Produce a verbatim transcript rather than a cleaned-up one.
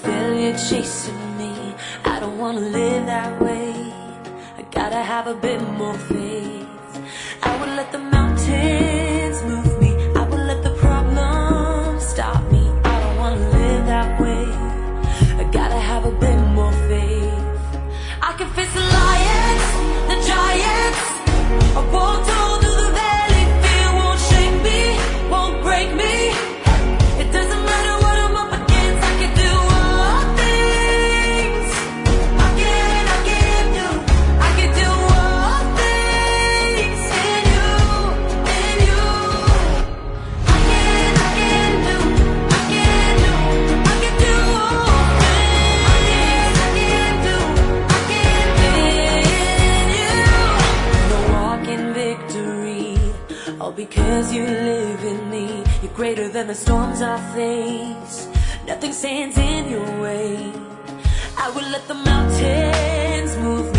failure chasing me. I don't wanna live that way. I gotta have a bit more faith. I would let the mountains move me. I would let the problems stop me. I don't wanna live that way. I gotta have a bit more faith. I can face the lions, the giants. I walk through the valley. Fear won't shake me, won't break me. It doesn't matter what I'm up against. I can do all things. I can, I can do, I can do all things in you, in you. I can, I can do, I can do, I can do all things. I can, I can do, I can do in you. No walk in victory, all because you live in me. You're greater than the storms I face. Nothing stands in your way. I will let the mountains move me.